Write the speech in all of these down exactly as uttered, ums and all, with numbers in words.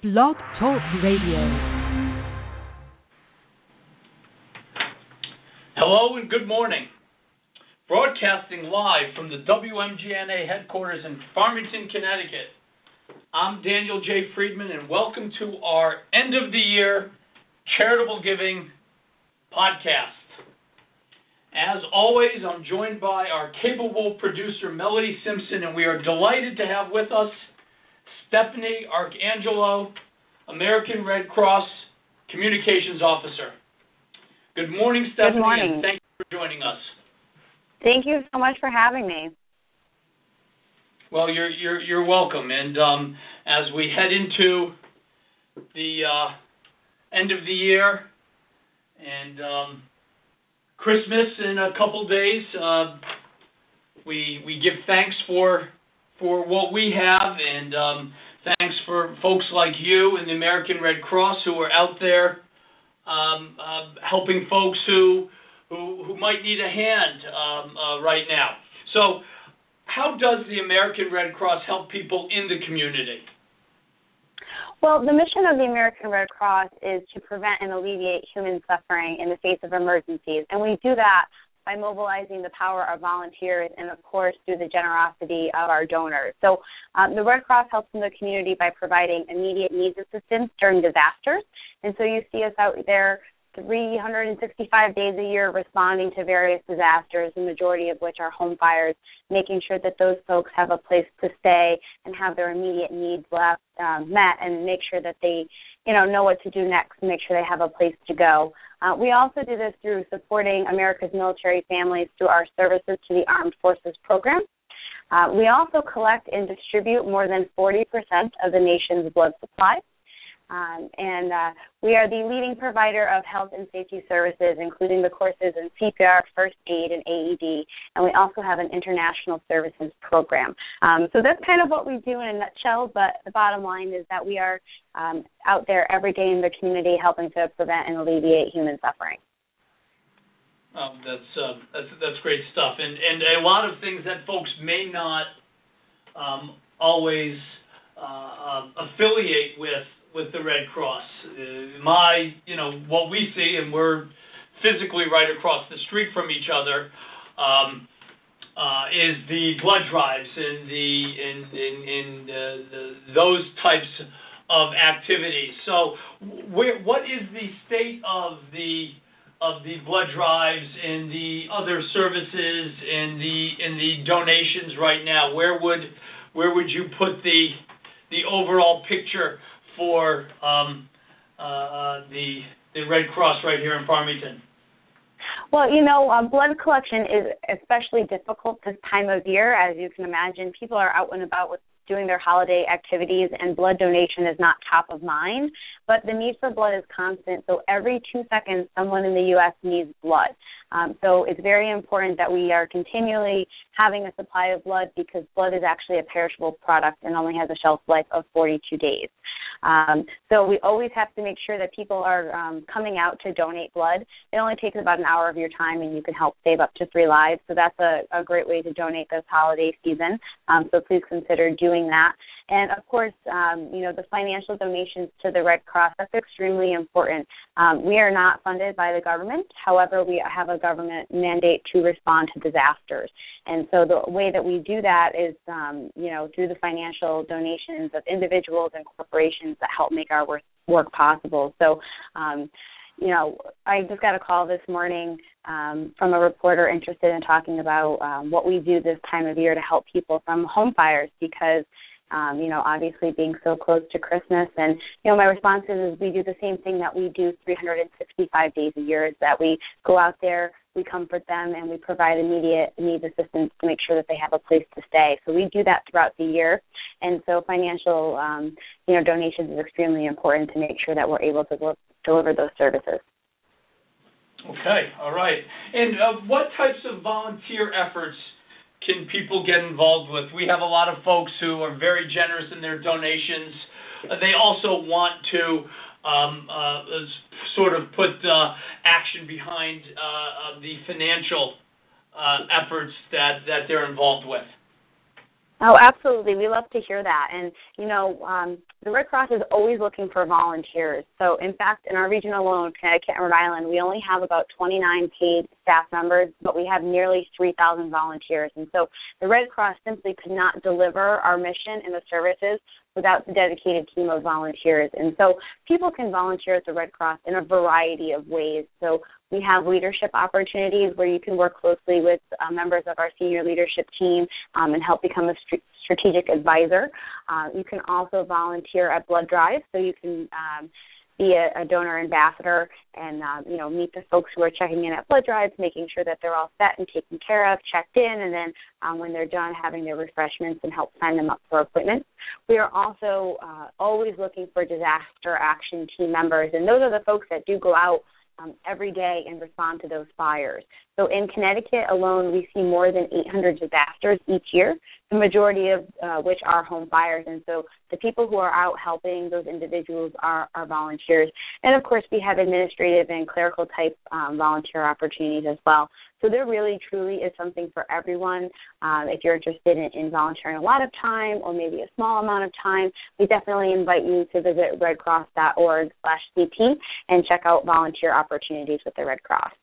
Blog Talk Radio. Hello and good morning. Broadcasting live from the W M G N A headquarters in Farmington, Connecticut. I'm Daniel J. Friedman, and welcome to our end of the year charitable giving podcast. As always, I'm joined by our capable producer, Melody Simpson, and we are delighted to have with us Stephanie Arcangelo, American Red Cross Communications Officer. Good morning, Stephanie, Good morning. and thank you for joining us. Thank you so much for having me. Well, you're you're you're welcome. And um, as we head into the uh, end of the year and um, Christmas in a couple days, uh, we we give thanks for for what we have, and um, thanks for folks like you and the American Red Cross who are out there um, uh, helping folks who who who might need a hand um, uh, right now. So, how does the American Red Cross help people in the community? Well, the mission of the American Red Cross is to prevent and alleviate human suffering in the face of emergencies, and we do that by mobilizing the power of volunteers and, of course, through the generosity of our donors. So um, the Red Cross helps in the community by providing immediate needs assistance during disasters, and so you see us out there three hundred sixty-five days a year responding to various disasters, the majority of which are home fires, making sure that those folks have a place to stay and have their immediate needs left um, met, and make sure that they, you know, know what to do next, and make sure they have a place to go. Uh, we also do this through supporting America's military families through our Services to the Armed Forces program. Uh, we also collect and distribute more than forty percent of the nation's blood supply. Um, and uh, we are the leading provider of health and safety services, including the courses in C P R, first aid, and A E D. And we also have an international services program. Um, so that's kind of what we do in a nutshell, but the bottom line is that we are um, out there every day in the community helping to prevent and alleviate human suffering. Um, that's, uh, that's that's great stuff. And, and a lot of things that folks may not um, always uh, uh, affiliate with with the Red Cross. Uh, my, you know, what we see, and we're physically right across the street from each other, um, uh, is the blood drives and the in in, in uh, the, those types of activities. So, where, what is the state of the of the blood drives and the other services and the and the donations right now? Where would where would you put the the overall picture for um, uh, the the Red Cross right here in Farmington? Well, you know, uh, blood collection is especially difficult this time of year. As you can imagine, people are out and about with doing their holiday activities, and blood donation is not top of mind. But the need for blood is constant, so every two seconds, someone in the U S needs blood. Um, so it's very important that we are continually having a supply of blood, because blood is actually a perishable product and only has a shelf life of forty-two days. Um, so we always have to make sure that people are um, coming out to donate blood. It only takes about an hour of your time, and you can help save up to three lives. So that's a, a great way to donate this holiday season. Um, so please consider doing that. And, of course, um, you know, the financial donations to the Red Cross, that's extremely important. Um, we are not funded by the government. However, we have a government mandate to respond to disasters. And so the way that we do that is, um, you know, through the financial donations of individuals and corporations that help make our work, work possible. So, um, you know, I just got a call this morning um, from a reporter interested in talking about um, what we do this time of year to help people from home fires, because Um, you know, obviously being so close to Christmas. And, you know, my response is, is we do the same thing that we do three hundred sixty-five days a year, is that we go out there, we comfort them, and we provide immediate needs assistance to make sure that they have a place to stay. So we do that throughout the year. And so financial, um, you know, donations is extremely important to make sure that we're able to work, deliver those services. Okay, all right. And uh, what types of volunteer efforts can people get involved with? We have a lot of folks who are very generous in their donations. Uh, they also want to um, uh, sort of put uh, action behind uh, uh, the financial uh, efforts that, that they're involved with. Oh, absolutely. We love to hear that. And, you know, um, the Red Cross is always looking for volunteers. So, in fact, in our region alone, Connecticut and Rhode Island, we only have about twenty-nine paid staff members, but we have nearly three thousand volunteers. And so the Red Cross simply could not deliver our mission and the services without the dedicated team of volunteers. And so people can volunteer at the Red Cross in a variety of ways. So we have leadership opportunities where you can work closely with uh, members of our senior leadership team um, and help become a st- strategic advisor. Uh, you can also volunteer at blood drives, so you can um, be a, a donor ambassador and, uh, you know, meet the folks who are checking in at blood drives, making sure that they're all set and taken care of, checked in, and then um, when they're done, having their refreshments and help sign them up for appointments. We are also uh, always looking for disaster action team members, and those are the folks that do go out Um, every day and respond to those fires. So in Connecticut alone, we see more than eight hundred disasters each year, the majority of uh, which are home fires. And so the people who are out helping those individuals are, are volunteers. And, of course, we have administrative and clerical type um, volunteer opportunities as well. So there really, truly is something for everyone. Um, if you're interested in, in volunteering a lot of time or maybe a small amount of time, we definitely invite you to visit redcross.org slash CT and check out volunteer opportunities with the Red Cross.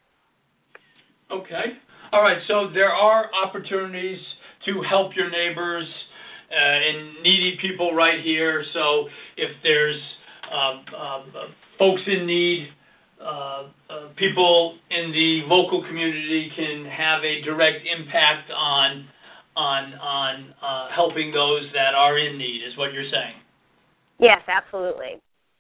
Okay. All right. So there are opportunities to help your neighbors uh, and needy people right here. So if there's uh, uh, folks in need, Uh, uh, people in the local community can have a direct impact on on on uh, helping those that are in need, is what you're saying. Yes, absolutely.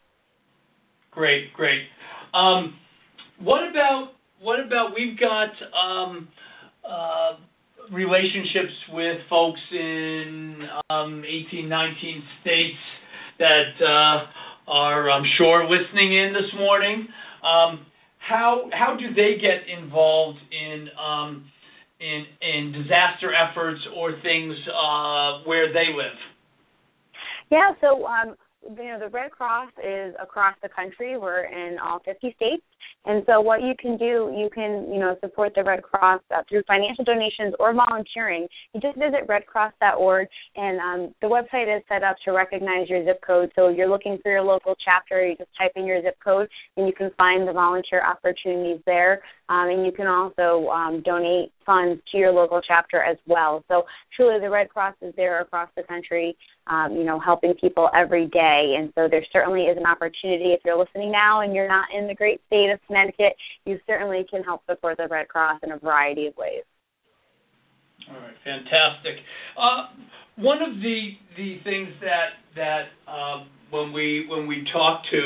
Great, great. Um, what about what about we've got um, uh, relationships with folks in um, eighteen, nineteen states that uh, are, I'm sure, listening in this morning. Um, how how do they get involved in um, in in disaster efforts or things uh, where they live? Yeah, so um, you know the Red Cross is across the country. We're in all fifty states, and so what you can do, you can you know support the Red Cross uh, through financial donations or volunteering. You just visit red cross dot org, and um, the website is set up to recognize your zip code. So if you're looking for your local chapter, you just type in your zip code, and you can find the volunteer opportunities there. Um, and you can also um, donate funds to your local chapter as well. So truly, the Red Cross is there across the country, um, you know, helping people every day. And so there certainly is an opportunity. If you're listening now and you're not in the great state of Connecticut, you certainly can help support the Red Cross in a variety of ways. All right, fantastic. Uh, one of the the things that that um, when we when we talk to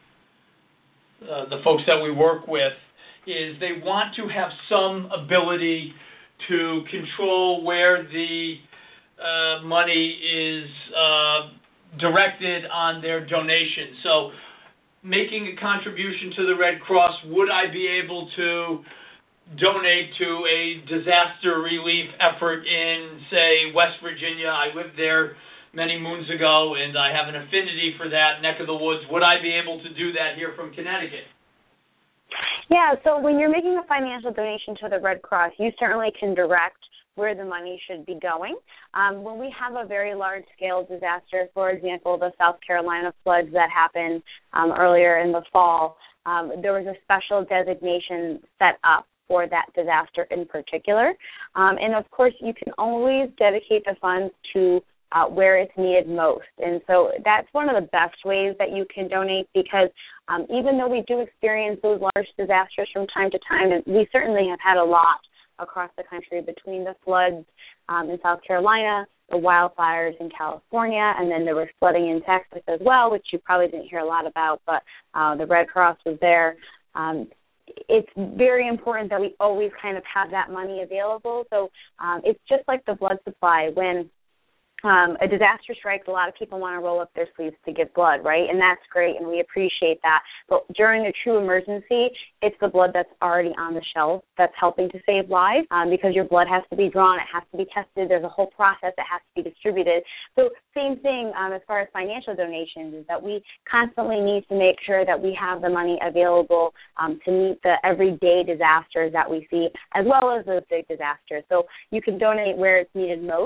uh, the folks that we work with is they want to have some ability to control where the uh, money is uh, directed on their donation. So making a contribution to the Red Cross, would I be able to donate to a disaster relief effort in, say, West Virginia? I lived there many moons ago, and I have an affinity for that neck of the woods. Would I be able to do that here from Connecticut? Yeah, so when you're making a financial donation to the Red Cross, you certainly can direct where the money should be going. Um, when we have a very large-scale disaster, for example, the South Carolina floods that happened um, earlier in the fall, um, there was a special designation set up for that disaster in particular. Um, and, of course, you can always dedicate the funds to uh, where it's needed most. And so that's one of the best ways that you can donate because um, even though we do experience those large disasters from time to time, and we certainly have had a lot across the country between the floods um, in South Carolina, the wildfires in California, and then there was flooding in Texas as well, which you probably didn't hear a lot about, but uh, the Red Cross was there. Um, it's very important that we always kind of have that money available. So um, it's just like the blood supply. When Um, a disaster strikes, a lot of people want to roll up their sleeves to give blood, right? And that's great, and we appreciate that. But during a true emergency, it's the blood that's already on the shelf that's helping to save lives um, because your blood has to be drawn, it has to be tested, there's a whole process that has to be distributed. So same thing um, as far as financial donations is that we constantly need to make sure that we have the money available um, to meet the everyday disasters that we see as well as those big disasters. So you can donate where it's needed most.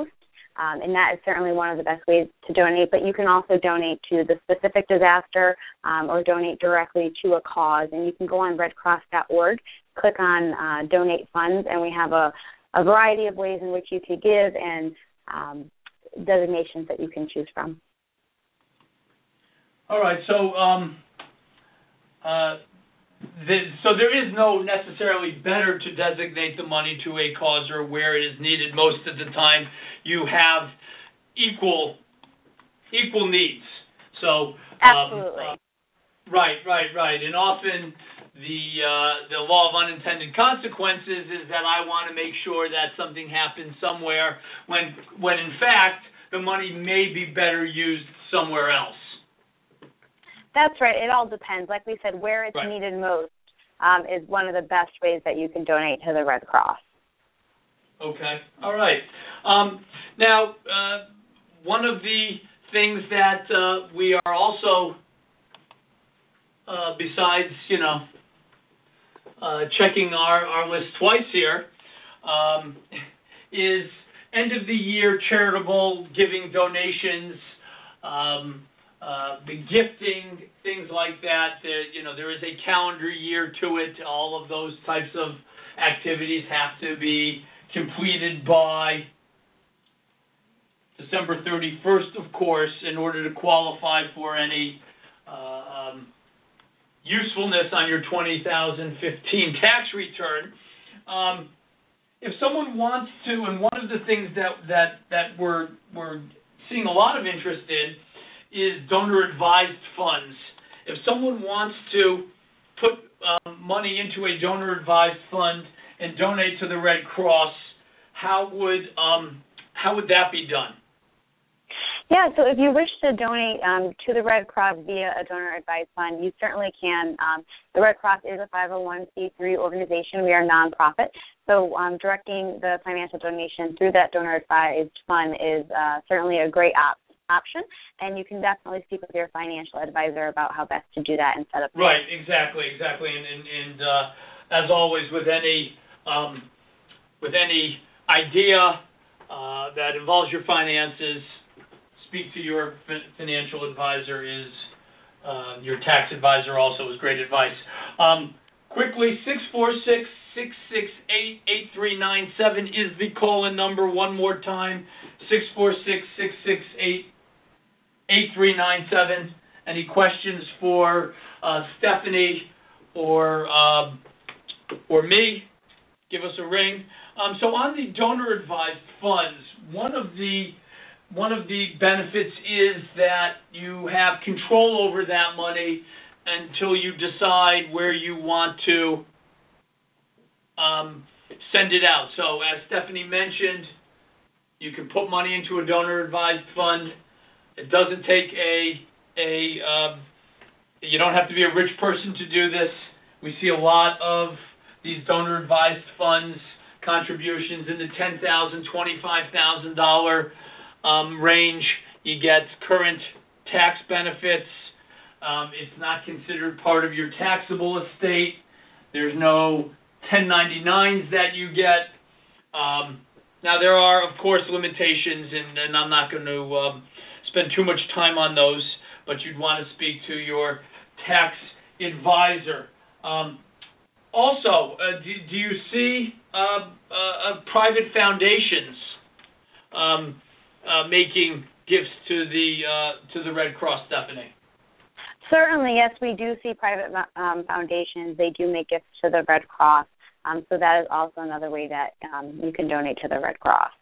Um, and that is certainly one of the best ways to donate. But you can also donate to the specific disaster um, or donate directly to a cause. And you can go on red cross dot org, click on uh, donate funds, and we have a, a variety of ways in which you could give and um, designations that you can choose from. All right, so um, uh, the, so there is no necessarily better to designate the money to a cause or where it is needed. Most of the time, you have equal equal needs. So um, absolutely, uh, right, right, right, and often the uh, the law of unintended consequences is that I want to make sure that something happens somewhere when when in fact the money may be better used somewhere else. That's right. It all depends. Like we said, where it's right. needed most um, is one of the best ways that you can donate to the Red Cross. Okay. All right. Um, now, uh, one of the things that uh, we are also, uh, besides, you know, uh, checking our, our list twice here, um, is end of the year charitable giving donations, um, Uh, the gifting, things like that. There, you know, there is a calendar year to it. All of those types of activities have to be completed by December thirty-first, of course, in order to qualify for any uh, um, usefulness on your twenty thousand fifteen tax return. Um, if someone wants to, and one of the things that that that we're we're seeing a lot of interest in is donor-advised funds. If someone wants to put um, money into a donor-advised fund and donate to the Red Cross, how would um, how would that be done? Yeah, so if you wish to donate um, to the Red Cross via a donor-advised fund, you certainly can. Um, the Red Cross is a five oh one c three organization. We are a nonprofit, so um, directing the financial donation through that donor-advised fund is uh, certainly a great option. option, and you can definitely speak with your financial advisor about how best to do that and set up. Right, exactly, exactly, and and, and uh, as always with any um, with any idea uh, that involves your finances, speak to your financial advisor. Is uh, your tax advisor also is great advice. Um, quickly, six four six, six six eight, eight three nine seven is the call-in number. One more time, six four six, six six eight, eight three nine seven. Any questions for uh, Stephanie or um, or me? Give us a ring. Um, so on the donor-advised funds, one of the one of the benefits is that you have control over that money until you decide where you want to um, send it out. So as Stephanie mentioned, you can put money into a donor-advised fund. It doesn't take a, a um, you don't have to be a rich person to do this. We see a lot of these donor-advised funds, contributions in the ten thousand dollars, twenty-five thousand dollars um, range. You get current tax benefits. Um, it's not considered part of your taxable estate. There's no ten ninety-nines that you get. Um, now, there are, of course, limitations, and, and I'm not going to um, spend too much time on those, but you'd want to speak to your tax advisor. Um, also, uh, do, do you see uh, uh, uh, private foundations um, uh, making gifts to the uh, to the Red Cross, Stephanie? Certainly, yes, we do see private um, foundations. They do make gifts to the Red Cross, um, so that is also another way that um, you can donate to the Red Cross.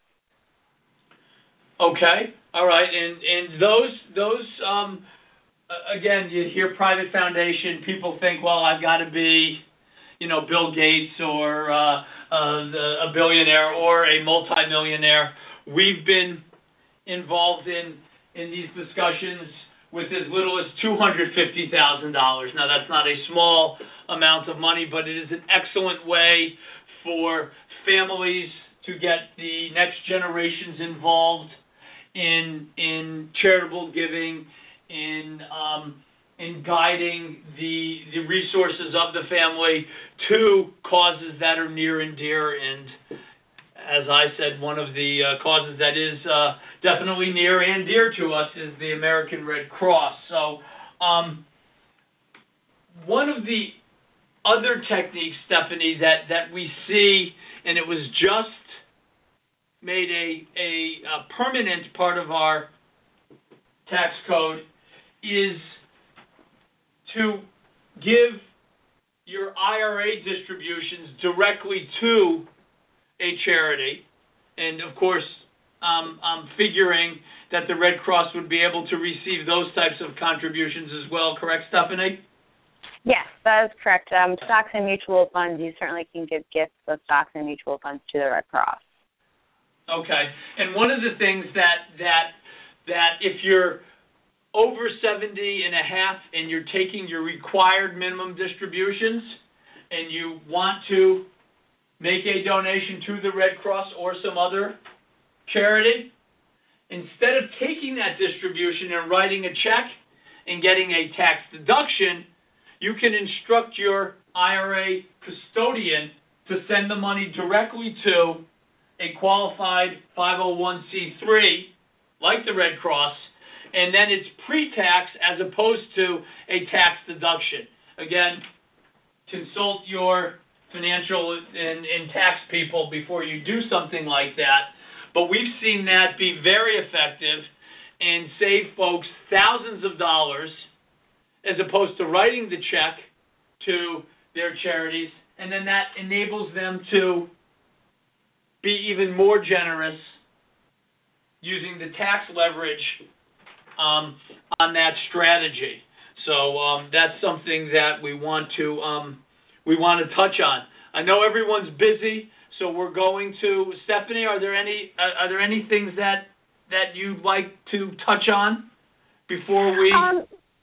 Okay, all right, and and those those um, again, you hear private foundation, people think, well, I've got to be, you know, Bill Gates or uh, uh, a billionaire or a multimillionaire. We've been involved in in these discussions with as little as two hundred fifty thousand dollars. Now, that's not a small amount of money, but it is an excellent way for families to get the next generations involved in in charitable giving, in um, in guiding the the resources of the family to causes that are near and dear. And as I said, one of the uh, causes that is uh, definitely near and dear to us is the American Red Cross. So um, one of the other techniques, Stephanie, that, that we see, and it was just made a, a, a permanent part of our tax code, is to give your I R A distributions directly to a charity. And of course, um, I'm figuring that the Red Cross would be able to receive those types of contributions as well, correct, Stephanie? Yes, that is correct. Um, stocks and mutual funds, you certainly can give gifts of stocks and mutual funds to the Red Cross. Okay. And one of the things that that that if you're over seventy and a half and you're taking your required minimum distributions and you want to make a donation to the Red Cross or some other charity, instead of taking that distribution and writing a check and getting a tax deduction, you can instruct your I R A custodian to send the money directly to a qualified five oh one c three like the Red Cross, and then it's pre-tax as opposed to a tax deduction. Again, consult your financial and, and tax people before you do something like that. But we've seen that be very effective and save folks thousands of dollars as opposed to writing the check to their charities, and then that enables them to be even more generous using the tax leverage um, on that strategy. So um, that's something that we want to um, we want to touch on. I know everyone's busy, so we're going to Stephanie. Are there any uh, are there any things that that you'd like to touch on before we? Um,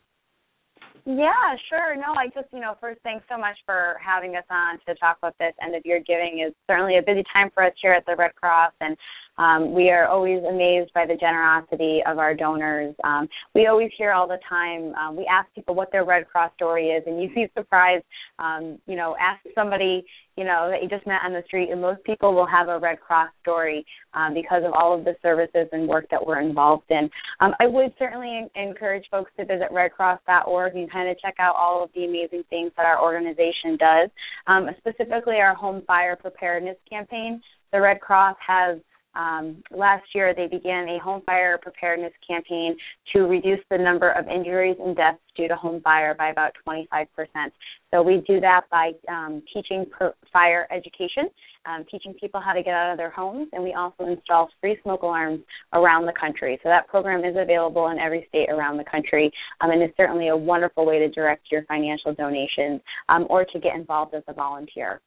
yeah, sure. No, I just, you know, first, thanks so much for having us on to talk about this. End of year giving is certainly a busy time for us here at the Red Cross, and um, we are always amazed by the generosity of our donors. Um, we always hear all the time, um, we ask people what their Red Cross story is, and you'd be surprised, um, you know, ask somebody, you know, that you just met on the street, and most people will have a Red Cross story um, because of all of the services and work that we're involved in. Um, I would certainly encourage folks to visit red cross dot org and kind of check out all of the amazing things that our organization does, um, specifically our home fire preparedness campaign. The Red Cross has Um, last year, they began a home fire preparedness campaign to reduce the number of injuries and deaths due to home fire by about twenty-five percent. So we do that by um, teaching per fire education, um, teaching people how to get out of their homes, and we also install free smoke alarms around the country. So that program is available in every state around the country, um, and is certainly a wonderful way to direct your financial donations um, or to get involved as a volunteer.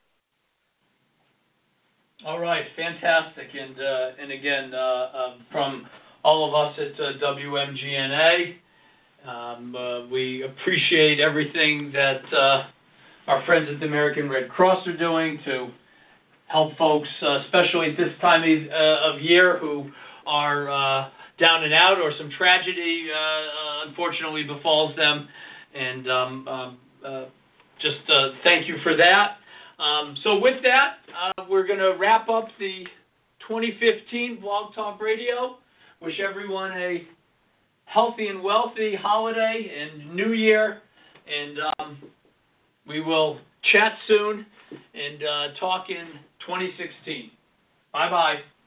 All right, fantastic, and uh, and again, uh, um, from all of us at uh, W M G N A, um, uh, we appreciate everything that uh, our friends at the American Red Cross are doing to help folks, uh, especially at this time of, uh, of year, who are uh, down and out or some tragedy uh, uh, unfortunately befalls them, and um, um, uh, just uh, thank you for that. Um, so with that, uh, we're going to wrap up the twenty fifteen Blog Talk Radio. Wish everyone a healthy and wealthy holiday and New Year, and um, we will chat soon and uh, talk in twenty sixteen. Bye-bye.